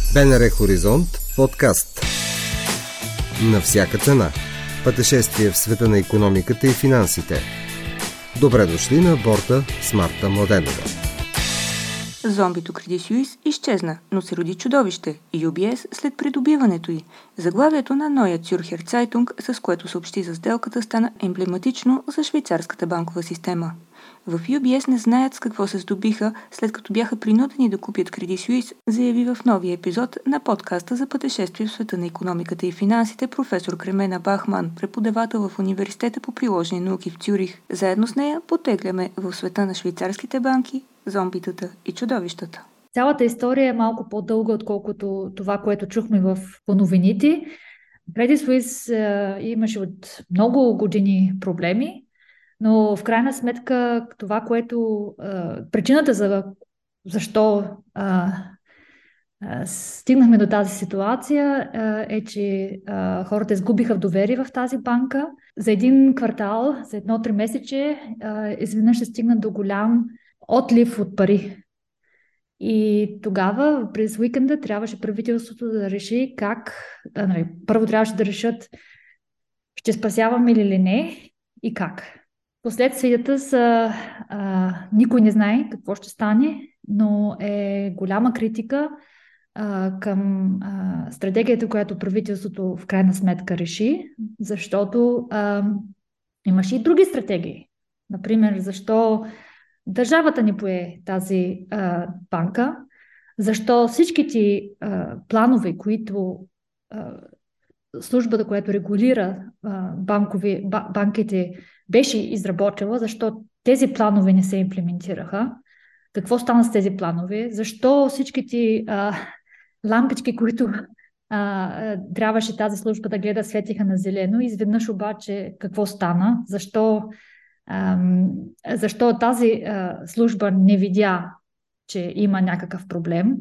БНР Хоризонт подкаст. На всяка цена. Пътешествие в света на икономиката и финансите. Добре дошли на борда с Марта Младенова. Зомбито Credit Suisse изчезна, но се роди чудовище – UBS след придобиването й. Заглавието на Neue Zürcher Zeitung, с което съобщи за сделката, стана емблематично за швейцарската банкова система. В UBS не знаят с какво се здобиха, след като бяха принудени да купят Credit Suisse, заяви в новия епизод на подкаста за пътешествие в света на икономиката и финансите професор Кремена Бахман, преподавател в Университета по приложени науки в Цюрих. Заедно с нея потегляме в света на швейцарските банки, зомбитата и чудовищата. Цялата история е малко по-дълга, отколкото това, което чухме по новините. Credit Suisse имаше от много години проблеми, но в крайна сметка това, причината защо стигнахме до тази ситуация е, че хората изгубиха доверие в тази банка. За един квартал, за едно 3 месече, изведнъж се стигна до голям отлив от пари. И тогава, през уикенда, трябваше правителството да реши първо трябваше да решат ще спасяваме ли не и как. Последствията са никой не знае какво ще стане, но е голяма критика към стратегията, която правителството в крайна сметка реши, защото имаше и други стратегии. Например, защо държавата ни пое тази банка, защо всичките планове, които службата, която регулира банките, беше изработила, защо тези планове не се имплементираха, какво стана с тези планове, защо всичките лампички, които трябваше тази служба да гледа, светиха на зелено, изведнъж обаче какво стана, защо тази служба не видя, че има някакъв проблем.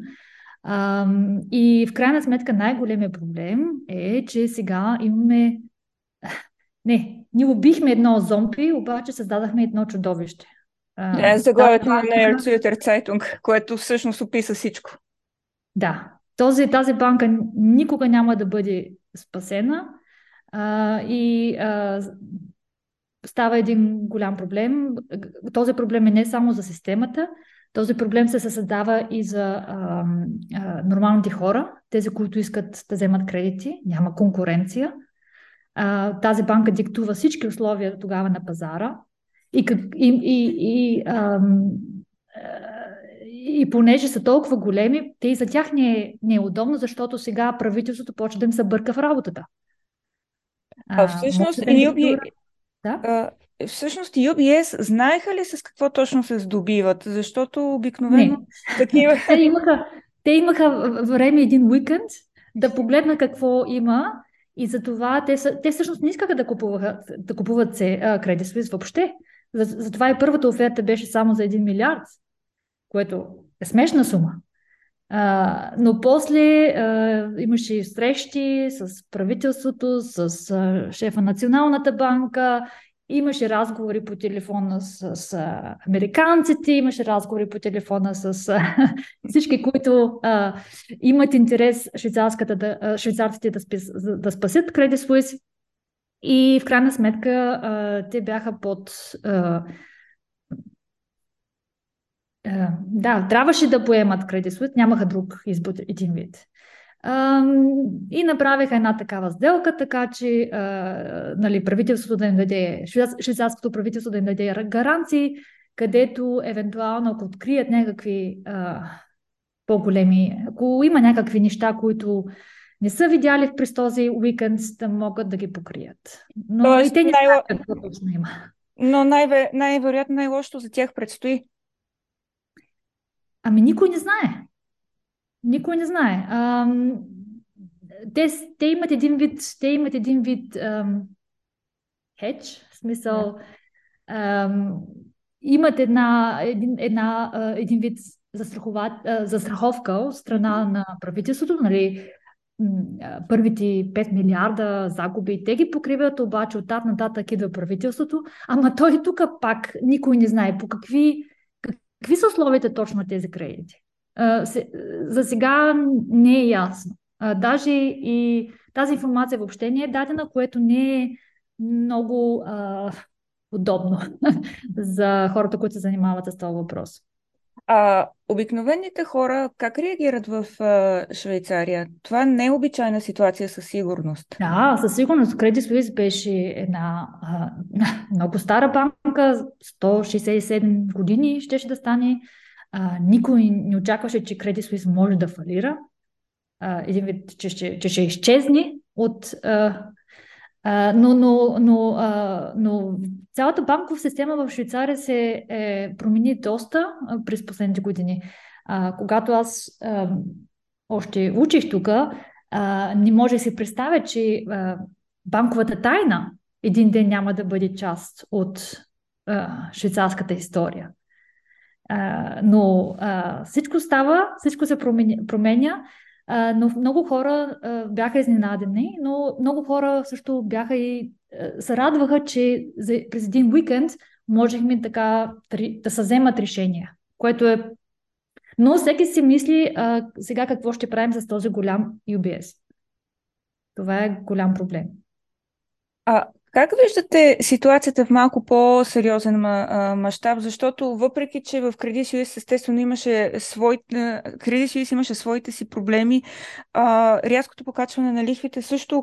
И в крайна сметка най-големият проблем е, че сега имаме... ние убихме едно зомби, обаче създадахме едно чудовище. Заглавието на Neue Zürcher Zeitung, което всъщност описа всичко. Да. Тази банка никога няма да бъде спасена и става един голям проблем. Този проблем е не само за системата, този проблем се създава и за нормалните хора, тези, които искат да вземат кредити, няма конкуренция. Тази банка диктува всички условия тогава на пазара и понеже са толкова големи, те и за тях не е удобно, защото сега правителството почва да им се бърка в работата. Всъщност, всъщност UBS знаеха ли с какво точно се здобиват? Защото обикновено такива... Те имаха време един уикенд да погледнат какво има и затова те всъщност не искаха да купуват Credit Suisse въобще. Затова и първата оферта беше само за 1 милиард, което е смешна сума. Но после имаше срещи с правителството, с шефа на Националната банка, имаше разговори по телефона с американците, имаше разговори по телефона с всички, които имат интерес швейцарците да спасят Credit Suisse. И в крайна сметка те бяха трябваше да поемат Credit Suisse, нямаха друг избор един вид. И направиха една такава сделка, така че правителството да им даде, швейцарското правителство да им даде гаранции, където евентуално, ако открият някакви по-големи, ако има някакви неща, които не са видяли през този уикенд, да могат да ги покрият. Но и те не знаят какво точно има. Но най-вероятно най-лошото за тях предстои. Никой не знае. Никой не знае. Те имат един вид хедж, в смисъл имат един вид застраховка от страна на правителството, първите 5 милиарда загуби, те ги покриват, обаче оттам нататък идва правителството, ама той тук пак никой не знае по какви са условията точно тези кредити. За сега не е ясно. Даже и тази информация въобще не е дадена, което не е много удобно за хората, които се занимават с този въпрос. Обикновените хора как реагират в Швейцария? Това не е обичайна ситуация със сигурност. Да, със сигурност Credit Suisse беше една много стара банка, 167 години щеше да стане. Никой не очакваше, че Credit Suisse може да фалира. Един вид, че ще изчезне от... но цялата банкова система в Швейцария се промени доста през последните години. Когато аз още учих тук, не може да си представя, че банковата тайна един ден няма да бъде част от швейцарската история. Но всичко става, всичко се променя, но много хора бяха изненадени, но много хора също бяха и се радваха, че през един уикенд можехме така да се вземат решения, което е... Но всеки си мисли сега какво ще правим с този голям UBS. Това е голям проблем. Как виждате ситуацията в малко по-сериозен мащаб, защото въпреки, че в Credit Suisse естествено Credit Suisse имаше своите си проблеми, рязкото покачване на лихвите също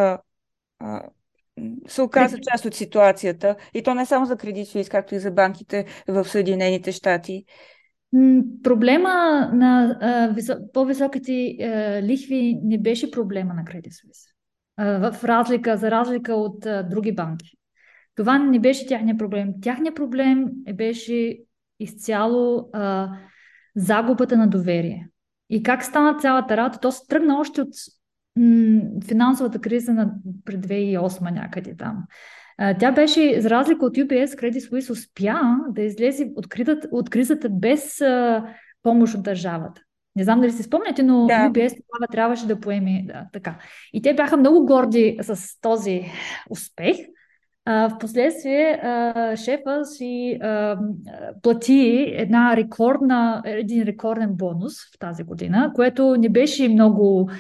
се оказа част от ситуацията. И то не само за Credit Suisse, както и за банките в Съединените щати. Проблема на по-високите лихви не беше проблема на Credit Suisse. За разлика от други банки. Това не беше тяхния проблем. Тяхния проблем беше изцяло загубата на доверие. И как стана цялата работа? То се тръгна още от финансовата криза пред 2008 някъде там. Тя беше, за разлика от UBS, Credit Suisse успя да излезе от кризата без помощ от държавата. Не знам дали си спомняте, но UBS тогава трябваше да поеме така. И те бяха много горди с този успех. Впоследствие шефа си плати един рекорден бонус в тази година, което не беше много...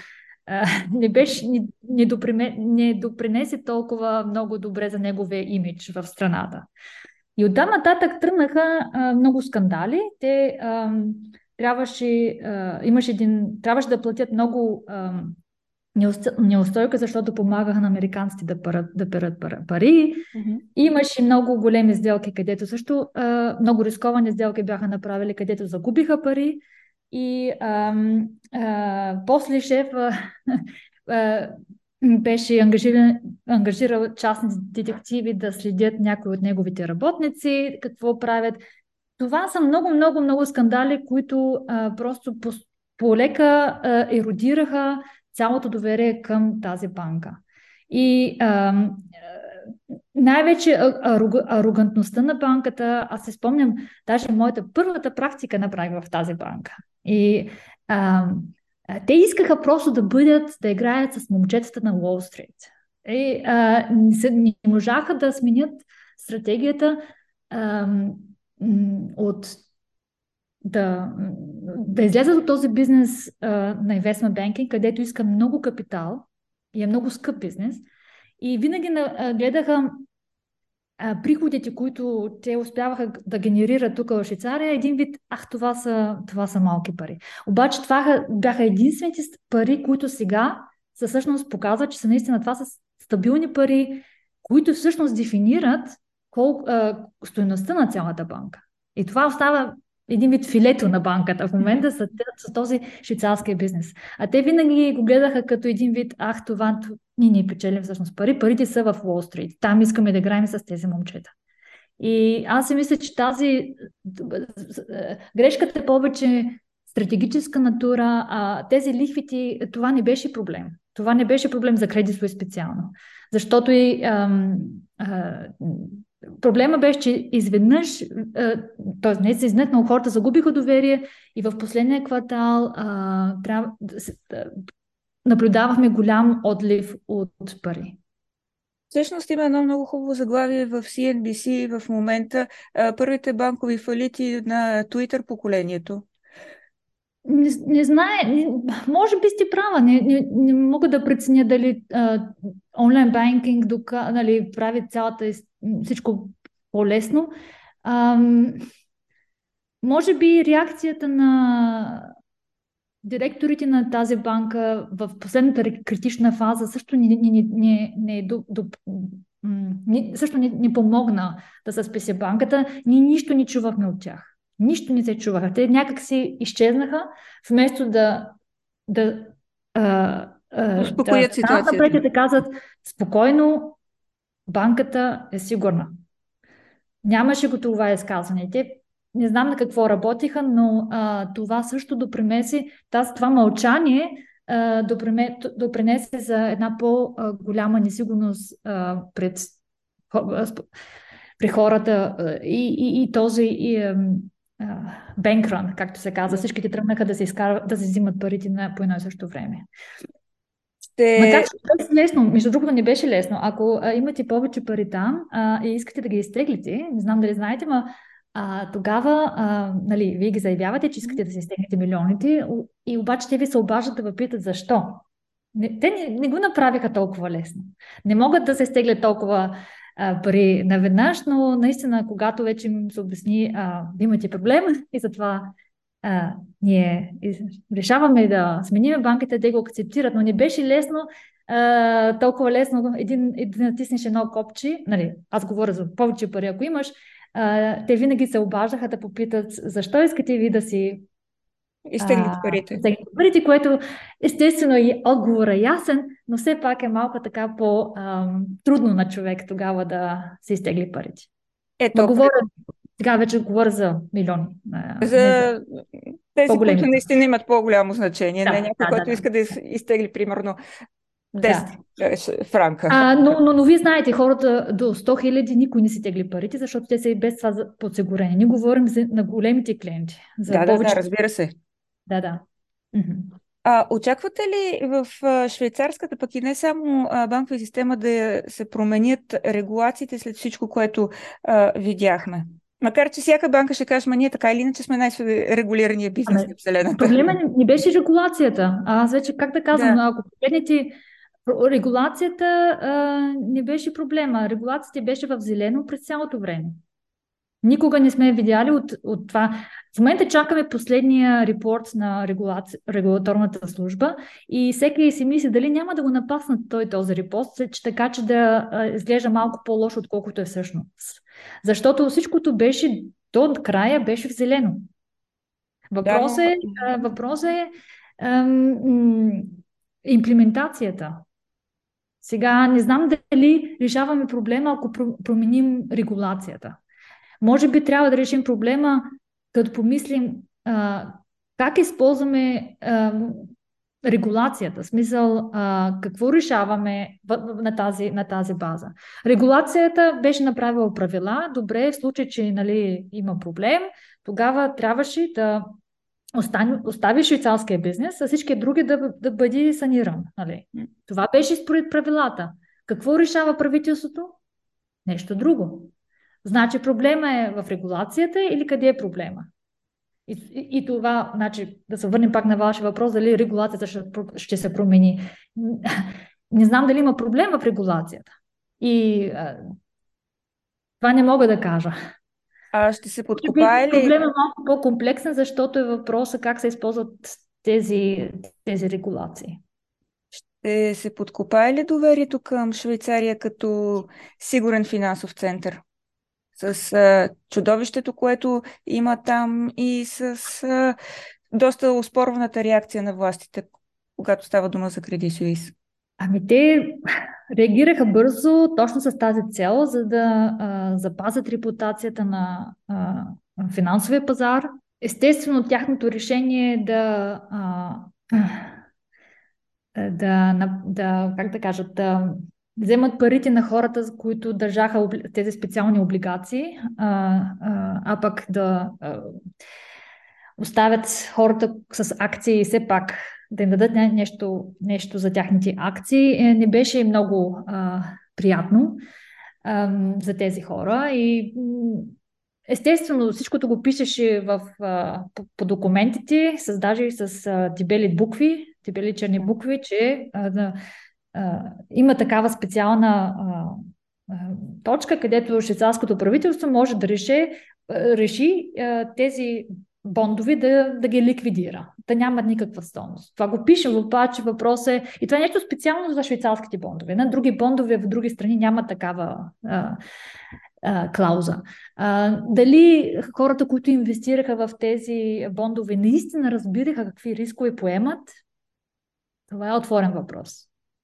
не допринесе толкова много добре за неговия имидж в страната. И оттам нататък тръгнаха много скандали. Те трябваше да платят много неустойка, защото помагаха на американците да перат пари. Mm-hmm. Имаше много големи сделки, където също много рисковани сделки бяха направили, където загубиха пари. И после шефа беше ангажирал частни детективи да следят някои от неговите работници, какво правят. Това са много, много, много скандали, които просто полека еродираха цялото доверие към тази банка. И най-вече арогантността на банката, аз се спомням, даже моята първата практика направих в тази банка. И те искаха просто да играят с момчетата на Уолл Стрит. И не можаха да сменят стратегията да излязат от този бизнес на investment banking, където иска много капитал и е много скъп бизнес. И винаги гледаха приходите, които те успяваха да генерират тук в Швейцария, един вид, това са малки пари. Обаче това бяха единствените пари, които сега всъщност показват, че са наистина това са стабилни пари, които всъщност дефинират стойността на цялата банка. И това остава един вид филето на банката в момента с този швейцарския бизнес. А те винаги го гледаха като един вид, ние не печелим всъщност пари, парите са в Уолл Стрит. Там искаме да играем с тези момчета. И аз си мисля, че тази грешката е повече стратегическа натура, тези лихвите, това не беше проблем. Това не беше проблем за Credit Suisse специално. Защото и проблема беше, че изведнъж, т.е. не се изнетнал, хората загубиха доверие и в последния квартал наблюдавахме голям отлив от пари. Всъщност има едно много хубаво заглавие в CNBC в момента. Първите банкови фалити на Twitter поколението. Не знае, може би сте права, не мога да преценя дали онлайн банкинг нали, прави всичко по-лесно. Ам, Може би реакцията на директорите на тази банка в последната критична фаза също също не помогна да се спаси банката. Ние нищо не чувахме от тях. Нищо не се чуваха. Те някак си изчезнаха, вместо да, Успокоят ситуацията. напред да казват спокойно, банката е сигурна. Нямаше го това изказване. Те не знам на какво работиха, но това също допринесе, това мълчание допринесе за една по-голяма несигурност при хората и този бенкран, както се казва. Всичките тръгнаха да се взимат парите по едно и също време. Макар че беше лесно, между другото не беше лесно. Ако имате повече пари там и искате да ги изтеглите, не знам дали знаете, тогава нали, вие ги заявявате, че искате да се изтеглите милионите и обаче те ви се обаждат да ви питат защо. Те не го направиха толкова лесно. Не могат да се изтеглят толкова пари наведнъж, но наистина, когато вече им се обясни имате проблем и затова ние решаваме да сменим банките, те го акцептират, но не беше лесно, толкова лесно един натиснеш едно копче, нали, аз говоря за повече пари, ако имаш, те винаги се обаждаха да попитат защо искате ви да си изтеглите парите, което естествено и отговора ясен, но все пак е малко така по-трудно на човек тогава да се изтегли парите. Сега вече говоря за милиони. За тези, които наистина имат по-голямо значение. Не някой, който иска да изтегли примерно 10 франка. Но вие знаете, хората до 100 хиляди никой не си тегли парите, защото те са и без това подсигурени. Ние говорим на големите клиенти. Да, разбира се. Да. Очаквате ли в швейцарската, пък и не само банкова система, да се променят регулациите след всичко, което видяхме? Макар че всяка банка ще каже, ние така или иначе сме най-регулирания бизнес на Вселената. Проблема не беше регулацията. Аз вече как да казвам, ако погледнете, регулацията не беше проблема. Регулацията беше в зелено през цялото време. Никога не сме видяли от това. В момента чакаме последния репорт на регулаторната служба и всеки си мисли дали няма да го напаснат този репорт, така че да изглежда малко по-лошо, отколкото е всъщност. Защото всичкото беше до края беше в зелено. Въпрос е имплементацията. Сега не знам дали решаваме проблема, ако променим регулацията. Може би трябва да решим проблема, като помислим как използваме регулацията. В смисъл, какво решаваме на тази база. Регулацията беше направила правила. Добре, в случай, че нали, има проблем, тогава трябваше да остави швейцарския бизнес, а всички други да бъде саниран. Нали. Това беше според правилата. Какво решава правителството? Нещо друго. Значи проблема е в регулацията или къде е проблема? И това, значи, да се върнем пак на вашия въпрос, дали регулацията ще се промени. Не знам дали има проблем в регулацията. И това не мога да кажа. Ще се подкопае ли? Проблемът е малко по-комплексен, защото е въпросът как се използват тези регулации. Ще се подкопае ли доверието към Швейцария като сигурен финансов център? С чудовището, което има там и с доста оспорваната реакция на властите, когато става дума за Credit Suisse? Те реагираха бързо, точно с тази цел, за да запазят репутацията на финансовия пазар. Естествено, тяхното решение е да вземат парите на хората, които държаха тези специални облигации, пък да оставят хората с акции и все пак да им дадат нещо за тяхните акции, не беше много приятно за тези хора. И естествено, всичкото го пишеше по документите, даже и с дебели букви, дебели черни букви, че има такава специална а, точка, където швейцарското правителство може да реши тези бондови да ги ликвидира, да нямат никаква стойност. Това го пише, обаче въпрос е... И това е нещо специално за швейцарските бондове. На други бондове в други страни няма такава клауза. Дали хората, които инвестираха в тези бондове, наистина разбираха какви рискове поемат? Това е отворен въпрос.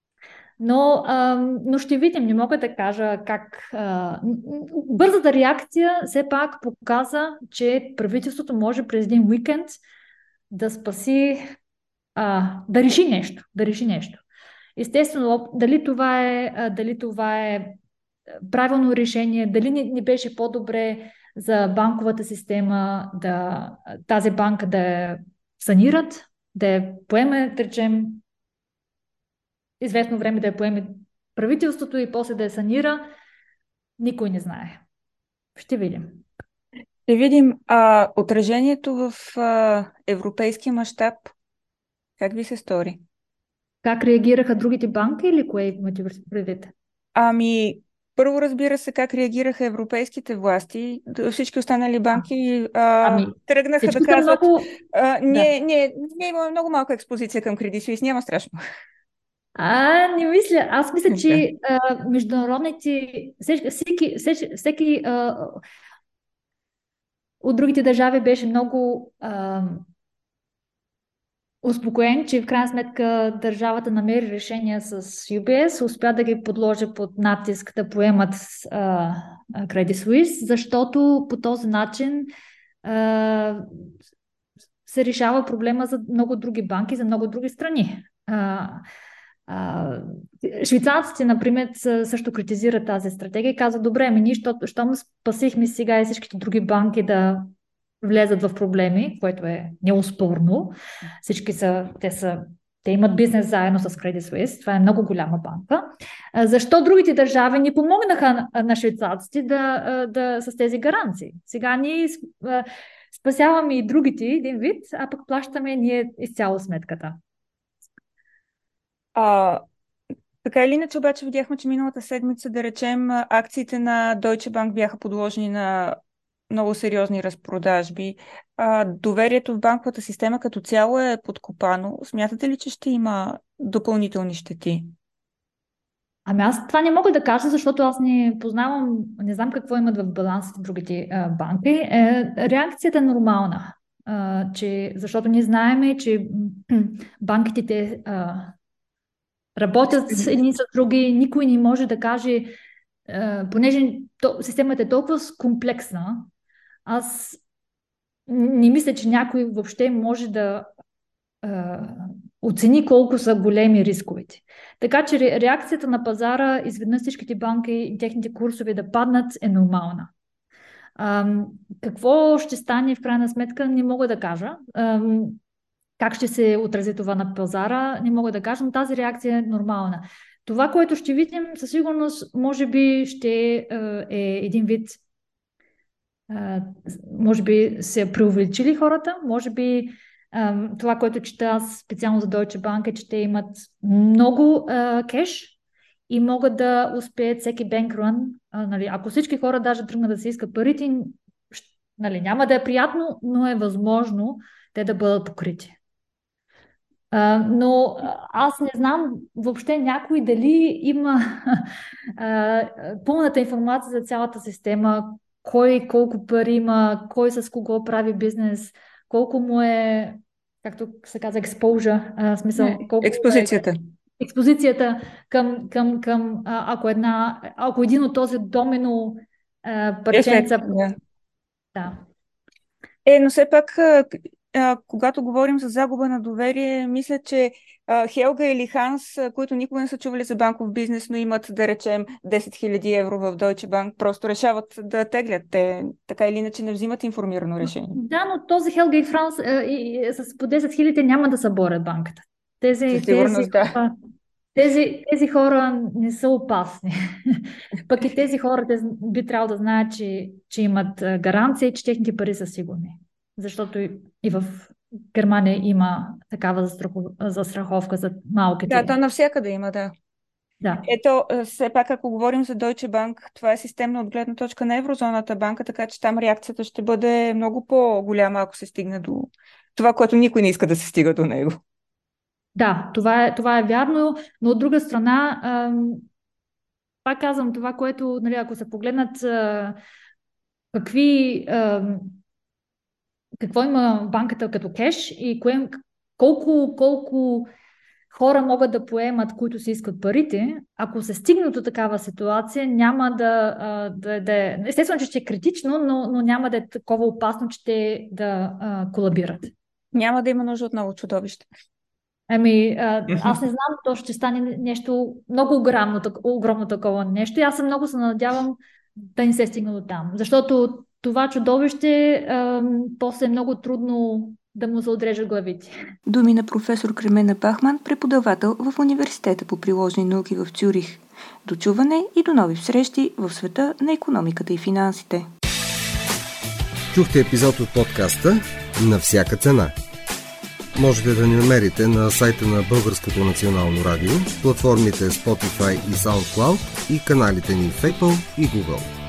Но ще видим, не мога да кажа как... Бързата реакция все пак показа, че правителството може през един уикенд да спаси, да реши нещо. Естествено, дали това е правилно решение, дали не беше по-добре за банковата система тази банка да я санират, да я поеме, да речем, известно време да я поеме правителството и после да я санира, никой не знае. Ще видим. Ще видим отражението в европейски мащаб. Как ви се стори? Как реагираха другите банки или кое имате предвид? Първо, разбира се, как реагираха европейските власти. Всички останали банки тръгнаха да казват... Ние имаме много малка експозиция към Credit Suisse, няма страшно. Не мисля. Аз мисля, че международните... Всеки от другите държави беше много успокоен, че в крайна сметка държавата намери решение с UBS, успя да ги подложи под натиск да поемат Credit Suisse, защото по този начин се решава проблема за много други банки, за много други страни. Швейцарците, например, също критизират тази стратегия и казват, добре, ние щом спасихме сега и всичките други банки да влезат в проблеми, което е неоспорно. Те имат бизнес заедно с Credit Suisse. Това е много голяма банка. Защо другите държави не помогнаха на швейцарците с тези гаранции? Сега ние спасяваме и другите един вид, а пък плащаме ние изцяло сметката. Така или иначе, обаче видяхме, че миналата седмица, да речем, акциите на Deutsche Bank бяха подложени на много сериозни разпродажби. Доверието в банковата система като цяло е подкопано. Смятате ли, че ще има допълнителни щети? Аз това не мога да кажа, защото аз не познавам, не знам какво имат в балансите другите банки. Реакцията е нормална, защото ние знаем, че банките работят с едни с други, никой не може да каже, понеже системата е толкова комплексна, аз не мисля, че някой въобще може да оцени колко са големи рисковете. Така че реакцията на пазара, изведнъж всичките банки и техните курсове да паднат, е нормална. Какво ще стане в крайна сметка, не мога да кажа. Как ще се отрази това на пазара, не мога да кажа, но тази реакция е нормална. Това, което ще видим, със сигурност, може би ще е един вид, може би се преувеличили хората, може би това, което чета аз специално за Deutsche Bank, е, че те имат много кеш и могат да успеят всеки банкрън. Ако всички хора даже тръгнат да се искат парите, няма да е приятно, но е възможно те да бъдат покрити. Но аз не знам въобще някой дали има пълната информация за цялата система, кой колко пари има, кой с кого прави бизнес, колко му е, както се казва, exposure, смисъл, колко експозицията към ако един от този домино парченца... Да. Но все пак, когато говорим за загуба на доверие, мисля, че Хелга или Ханс, които никога не са чували за банков бизнес, но имат, да речем, 10 000 евро в Deutsche Bank, просто решават да теглят. Те така или иначе не взимат информирано решение. Да, но този Хелга и Франс с по 10 000 няма да съборят банката. Със сигурност, да. Тези хора не са опасни. Пък и тези хора би трябвало да знаят, че имат гаранция и че техните пари са сигурни. Защото и в Германия има такава застраховка за малките. Да, то навсякъде има, да. Да. Ето, все пак, ако говорим за Deutsche Bank, това е системно от гледна точка на еврозоната банка, така че там реакцията ще бъде много по-голяма, ако се стигне до това, което никой не иска да се стига до него. Да, това е вярно, но от друга страна, пак казвам това, което, нали, ако се погледнат какво има банката като кеш и колко хора могат да поемат, които си искат парите, ако се стигне до такава ситуация, няма да е... Естествено, че ще е критично, но няма да е такова опасно, че те да колабират. Няма да има нужда от ново чудовище. Аз не знам, то ще стане нещо много огромно такова нещо и аз много се надявам да не се стигне до там. Защото това чудовище после е много трудно да му се отрежат главите. Думи на професор Кремена Бахман, преподавател в Университета по приложни науки в Цюрих. До чуване и до нови срещи в света на икономиката и финансите. Чухте епизод от подкаста "На всяка цена". Можете да ни намерите на сайта на Българското национално радио, платформите Spotify и SoundCloud и каналите ни в Apple и Google.